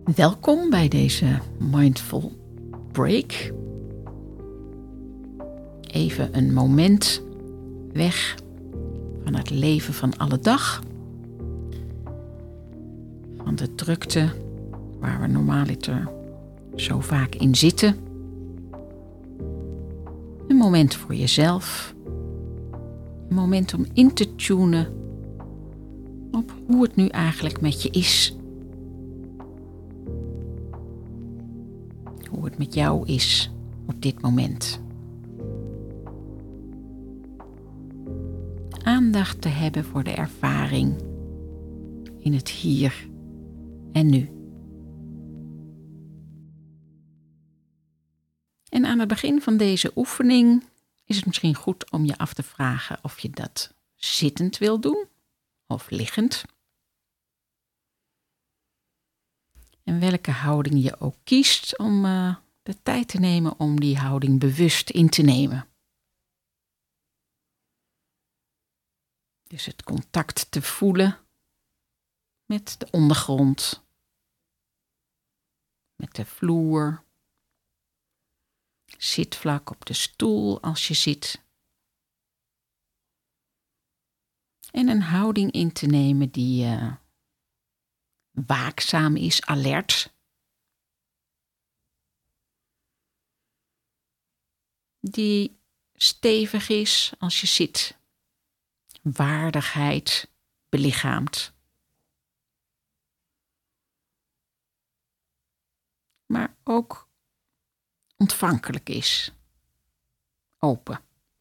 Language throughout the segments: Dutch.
Welkom bij deze Mindful Break. Even een moment weg van het leven van alle dag. Van de drukte waar we normaaliter zo vaak in zitten. Een moment voor jezelf. Een moment om in te tunen op hoe het nu eigenlijk met je is. Hoe het met jou is op dit moment. Aandacht te hebben voor de ervaring in het hier en nu. En aan het begin van deze oefening is het misschien goed om je af te vragen of je dat zittend wil doen of liggend. En welke houding je ook kiest om de tijd te nemen om die houding bewust in te nemen. Dus het contact te voelen met de ondergrond, met de vloer, zitvlak op de stoel als je zit. En een houding in te nemen die waakzaam is, alert. Die stevig is als je zit. Waardigheid belichaamt. Maar ook ontvankelijk is. Open.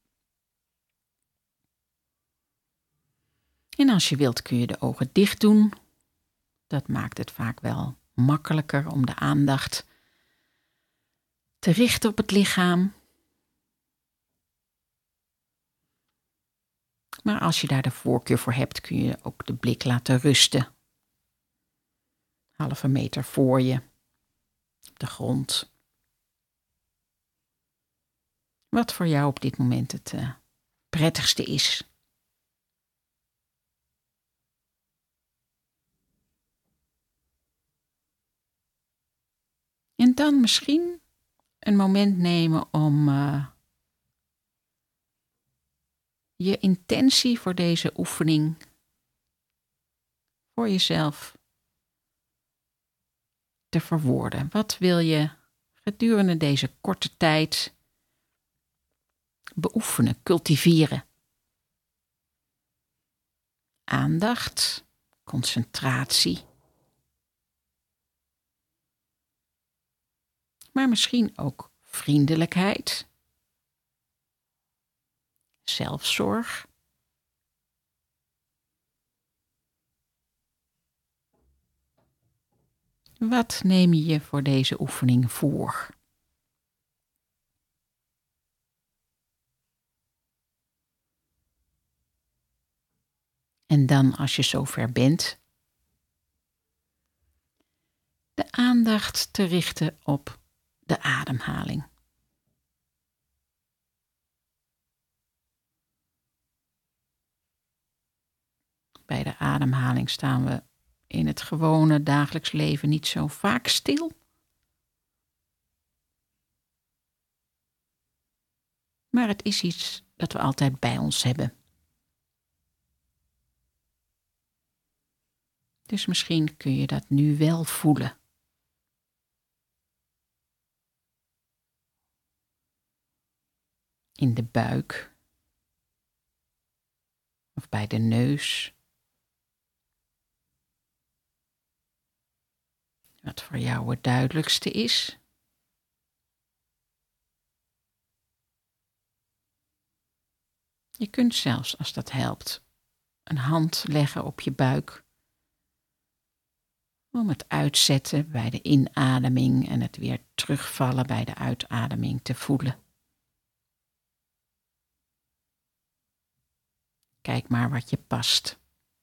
En als je wilt kun je de ogen dicht doen. Dat maakt het vaak wel makkelijker om de aandacht te richten op het lichaam. Maar als je daar de voorkeur voor hebt, kun je ook de blik laten rusten. Halve meter voor je, op de grond. Wat voor jou op dit moment het prettigste is. En dan misschien een moment nemen om je intentie voor deze oefening voor jezelf te verwoorden. Wat wil je gedurende deze korte tijd beoefenen, cultiveren? Aandacht, concentratie. Maar misschien ook vriendelijkheid, zelfzorg. Wat neem je voor deze oefening voor? En dan, als je zover bent, de aandacht te richten op de ademhaling. Bij de ademhaling staan we in het gewone dagelijks leven niet zo vaak stil. Maar het is iets dat we altijd bij ons hebben. Dus misschien kun je dat nu wel voelen. In de buik. Of bij de neus. Wat voor jou het duidelijkste is. Je kunt zelfs, als dat helpt, een hand leggen op je buik. Om het uitzetten bij de inademing en het weer terugvallen bij de uitademing te voelen. Kijk maar wat je past.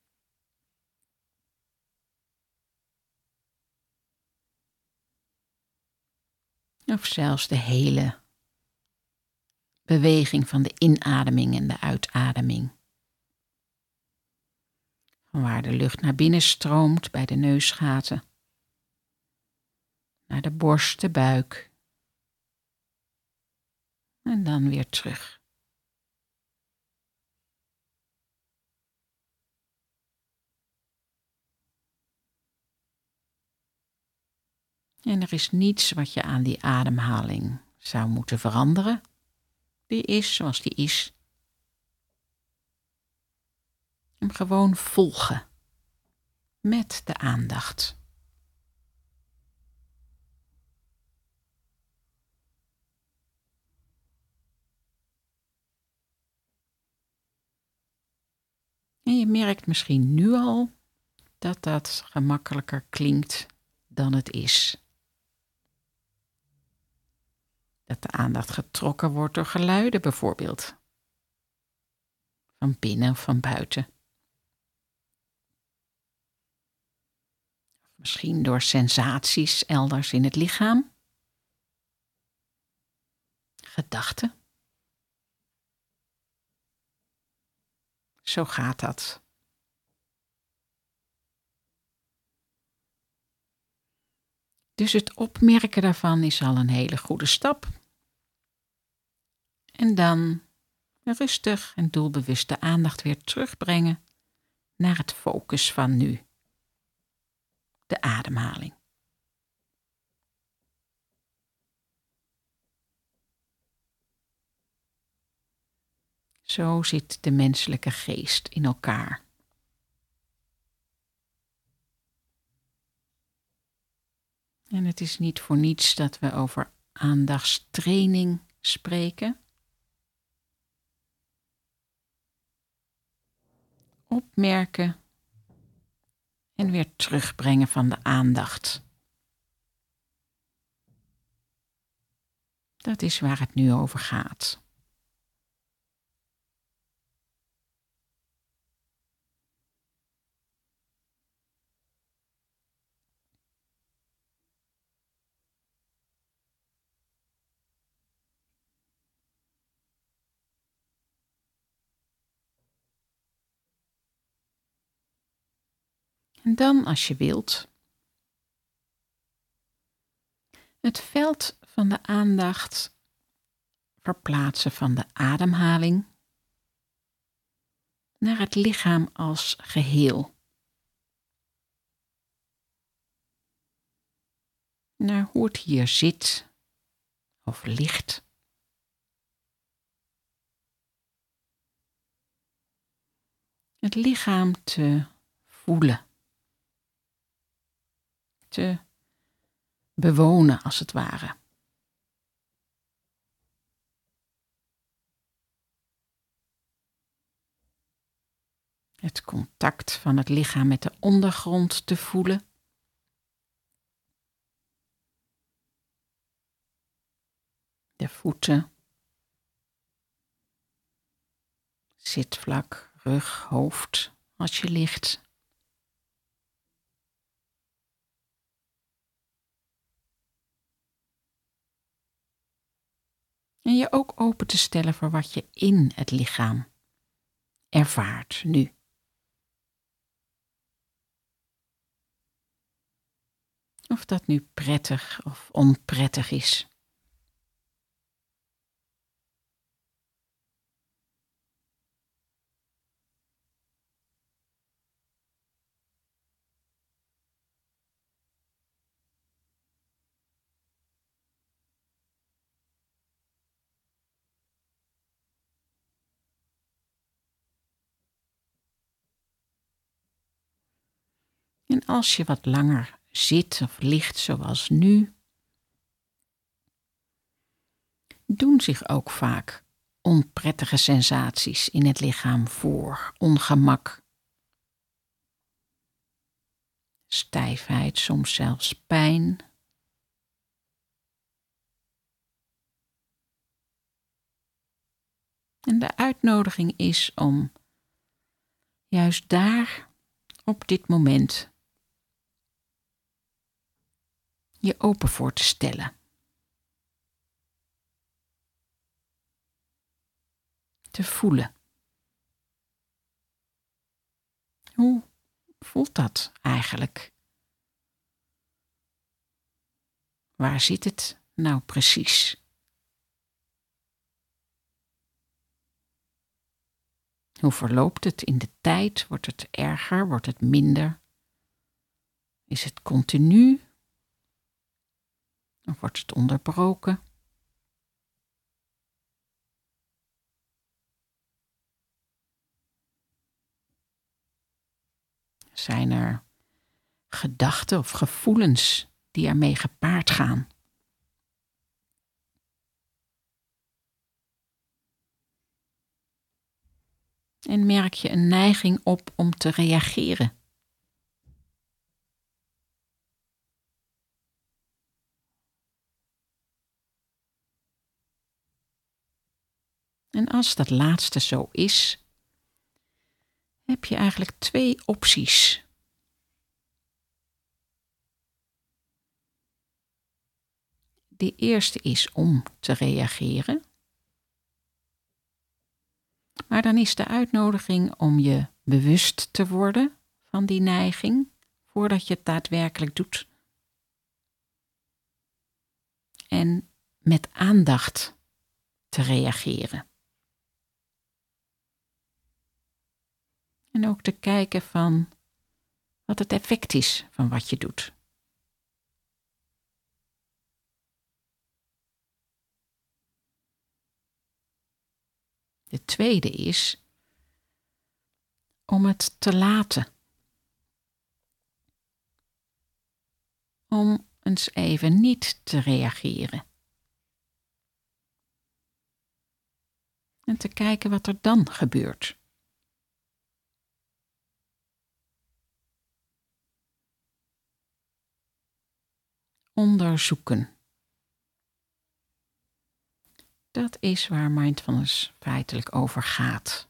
Of zelfs de hele beweging van de inademing en de uitademing. Van waar de lucht naar binnen stroomt bij de neusgaten. naar de borst, de buik. En dan weer terug. En er is niets wat je aan die ademhaling zou moeten veranderen. Die is zoals die is. Hem gewoon volgen. Met de aandacht. En je merkt misschien nu al dat dat gemakkelijker klinkt dan het is. Dat de aandacht getrokken wordt door geluiden bijvoorbeeld. Van binnen of van buiten. Misschien door sensaties elders in het lichaam. Gedachten. Zo gaat dat. Dus het opmerken daarvan is al een hele goede stap. En dan rustig en doelbewust de aandacht weer terugbrengen naar het focus van nu. De ademhaling. Zo zit de menselijke geest in elkaar. En het is niet voor niets dat we over aandachtstraining spreken. Opmerken en weer terugbrengen van de aandacht. Dat is waar het nu over gaat. En dan, als je wilt, het veld van de aandacht verplaatsen van de ademhaling naar het lichaam als geheel. Naar hoe het hier zit of ligt. Het lichaam te voelen. Te bewonen als het ware. Het contact van het lichaam met de ondergrond te voelen. De voeten. Zitvlak, rug, hoofd als je ligt. En je ook open te stellen voor wat je in het lichaam ervaart nu. Of dat nu prettig of onprettig is. En als je wat langer zit of ligt zoals nu, doen zich ook vaak onprettige sensaties in het lichaam voor. Ongemak, stijfheid, soms zelfs pijn. En de uitnodiging is om juist daar, op dit moment, je open voor te stellen. Te voelen. Hoe voelt dat eigenlijk? Waar zit het nou precies? Hoe verloopt het in de tijd? Wordt het erger? Wordt het minder? Is het continu? Of wordt het onderbroken? Zijn er gedachten of gevoelens die ermee gepaard gaan? En merk je een neiging op om te reageren? En als dat laatste zo is, heb je eigenlijk 2 opties. De eerste is om te reageren. Maar dan is de uitnodiging om je bewust te worden van die neiging, voordat je het daadwerkelijk doet. En met aandacht te reageren. En ook te kijken van wat het effect is van wat je doet. De tweede is om het te laten. Om eens even niet te reageren. En te kijken wat er dan gebeurt. Onderzoeken. Dat is waar mindfulness feitelijk over gaat.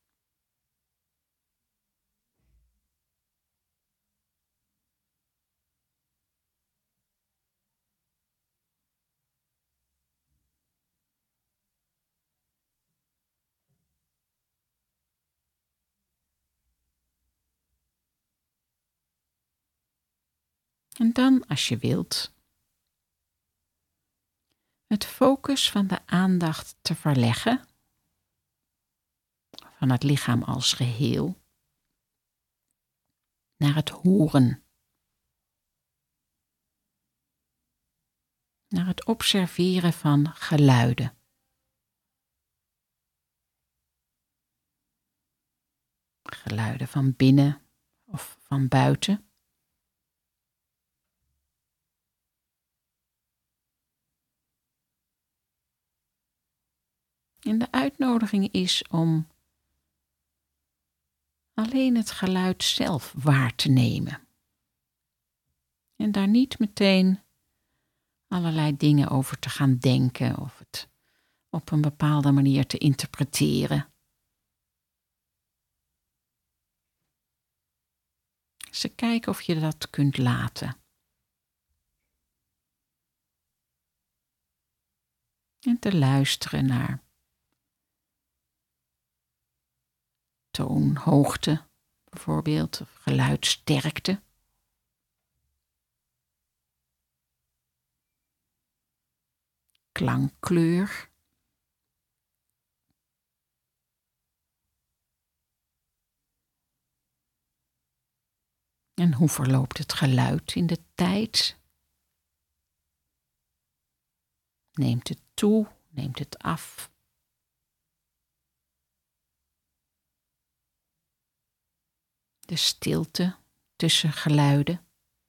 En dan, als je wilt, het focus van de aandacht te verleggen van het lichaam als geheel naar het horen. Naar het observeren van geluiden. Geluiden van binnen of van buiten. En de uitnodiging is om alleen het geluid zelf waar te nemen. En daar niet meteen allerlei dingen over te gaan denken of het op een bepaalde manier te interpreteren. Ze kijken of je dat kunt laten. En te luisteren naar toonhoogte bijvoorbeeld, of geluidsterkte. Klankkleur. En hoe verloopt het geluid in de tijd? Neemt het toe? Neemt het af? De stilte tussen geluiden.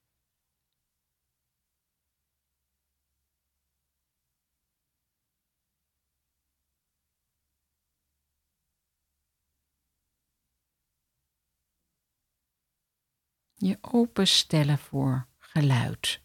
Je openstellen voor geluid.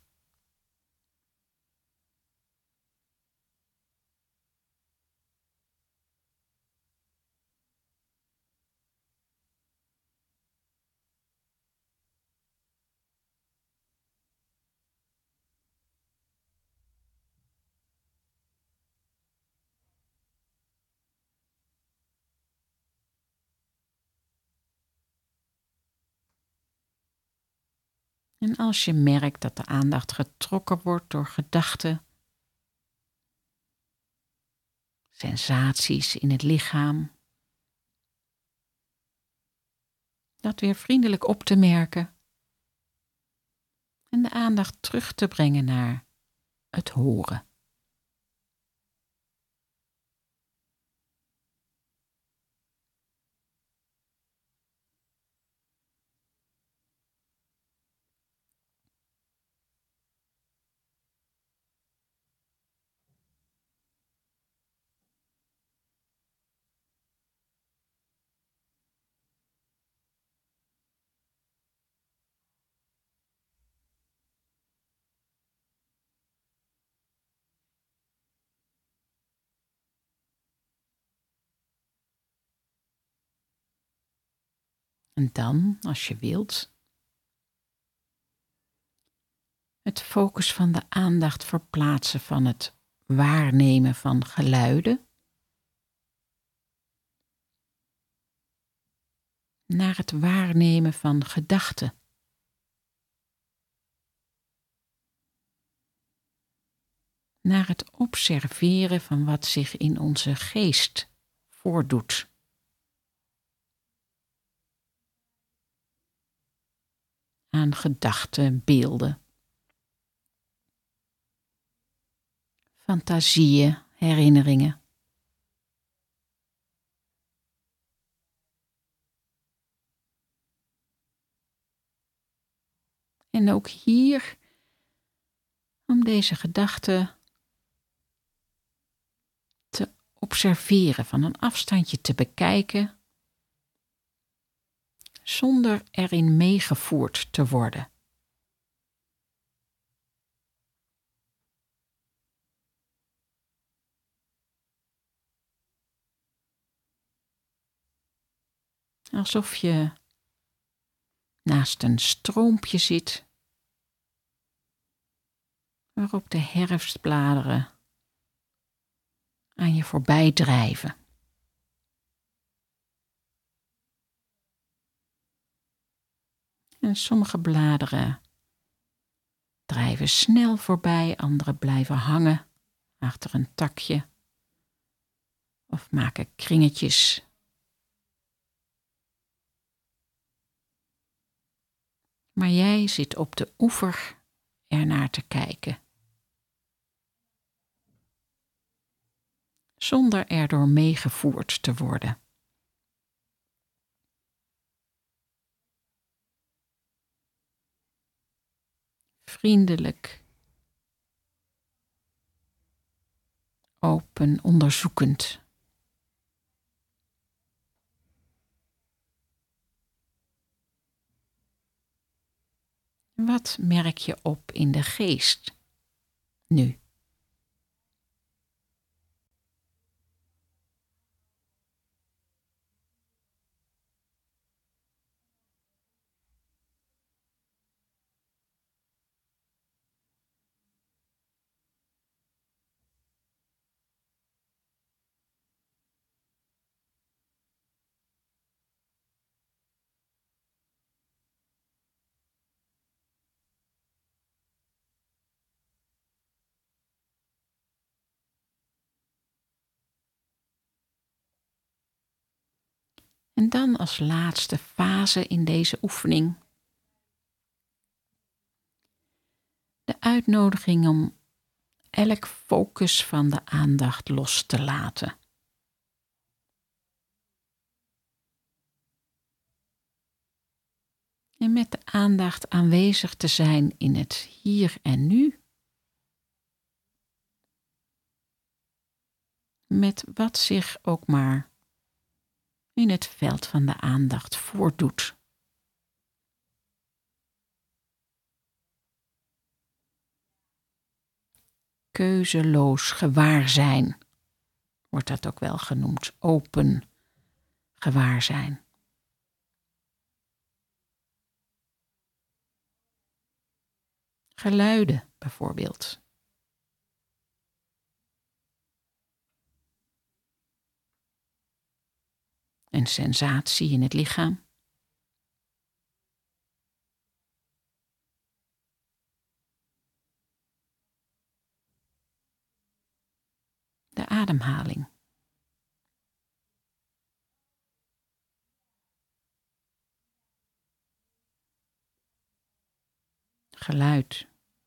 En als je merkt dat de aandacht getrokken wordt door gedachten, sensaties in het lichaam, dat weer vriendelijk op te merken en de aandacht terug te brengen naar het horen. En dan, als je wilt, het focus van de aandacht verplaatsen van het waarnemen van geluiden naar het waarnemen van gedachten. Naar het observeren van wat zich in onze geest voordoet. Aan gedachten, beelden, fantasieën, herinneringen. En ook hier, om deze gedachten te observeren, van een afstandje te bekijken, zonder erin meegevoerd te worden. Alsof je naast een stroompje zit, waarop de herfstbladeren aan je voorbij drijven. En sommige bladeren drijven snel voorbij, andere blijven hangen achter een takje of maken kringetjes. Maar jij zit op de oever ernaar te kijken, zonder erdoor meegevoerd te worden. Vriendelijk, open, onderzoekend. Wat merk je op in de geest nu? En dan als laatste fase in deze oefening de uitnodiging om elk focus van de aandacht los te laten. En met de aandacht aanwezig te zijn in het hier en nu. Met wat zich ook maar in het veld van de aandacht voordoet. Keuzeloos gewaarzijn wordt dat ook wel genoemd. Open gewaarzijn. Geluiden bijvoorbeeld. Een sensatie in het lichaam. ademhaling. Geluid.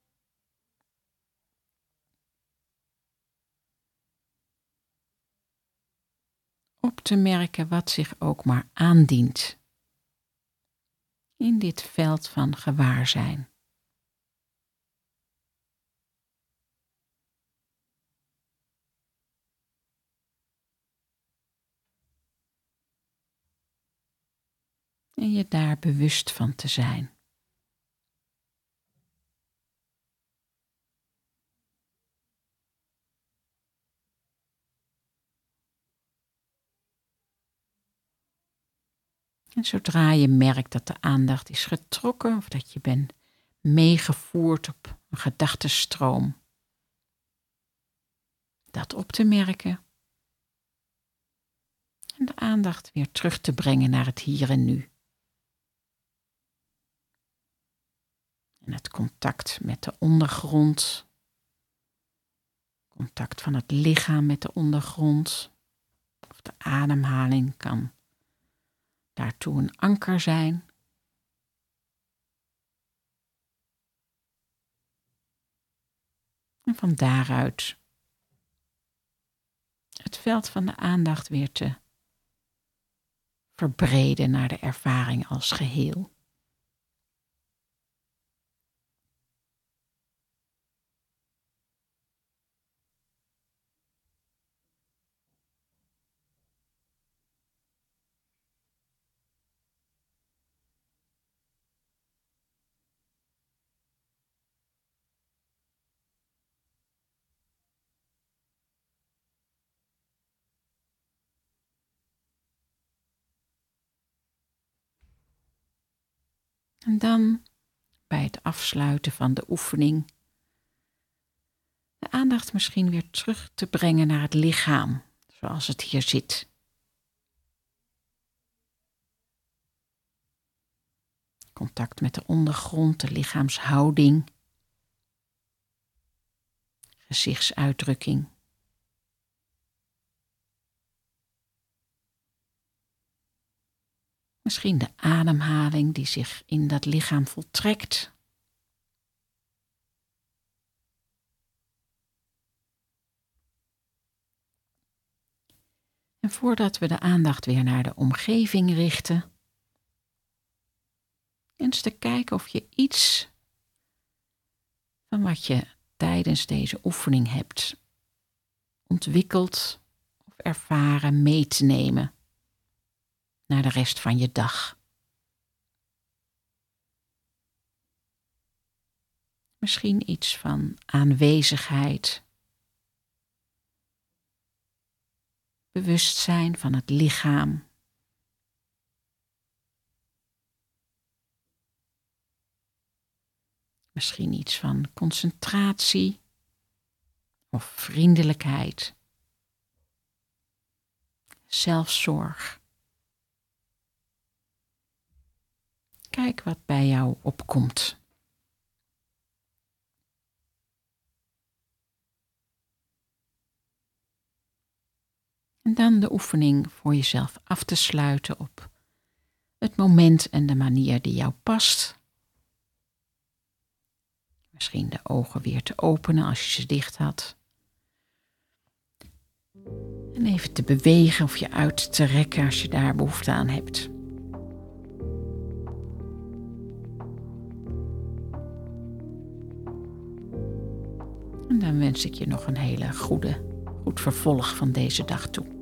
Op te merken wat zich ook maar aandient in dit veld van gewaarzijn. En je daar bewust van te zijn. En zodra je merkt dat de aandacht is getrokken of dat je bent meegevoerd op een gedachtenstroom, dat op te merken en de aandacht weer terug te brengen naar het hier en nu. En het contact met de ondergrond, contact van het lichaam met de ondergrond of de ademhaling kan daartoe een anker zijn. En van daaruit het veld van de aandacht weer te verbreden naar de ervaring als geheel. En dan, bij het afsluiten van de oefening, de aandacht misschien weer terug te brengen naar het lichaam, zoals het hier zit. Contact met de ondergrond, de lichaamshouding, gezichtsuitdrukking. Misschien de ademhaling die zich in dat lichaam voltrekt. En voordat we de aandacht weer naar de omgeving richten, eens te kijken of je iets van wat je tijdens deze oefening hebt ontwikkeld of ervaren mee te nemen naar de rest van je dag. Misschien iets van aanwezigheid, bewustzijn van het lichaam. Misschien iets van concentratie of vriendelijkheid, zelfzorg. Kijk wat bij jou opkomt. En dan de oefening voor jezelf af te sluiten op het moment en de manier die jou past. Misschien de ogen weer te openen als je ze dicht had. En even te bewegen of je uit te rekken als je daar behoefte aan hebt. En dan wens ik je nog een hele goed vervolg van deze dag toe.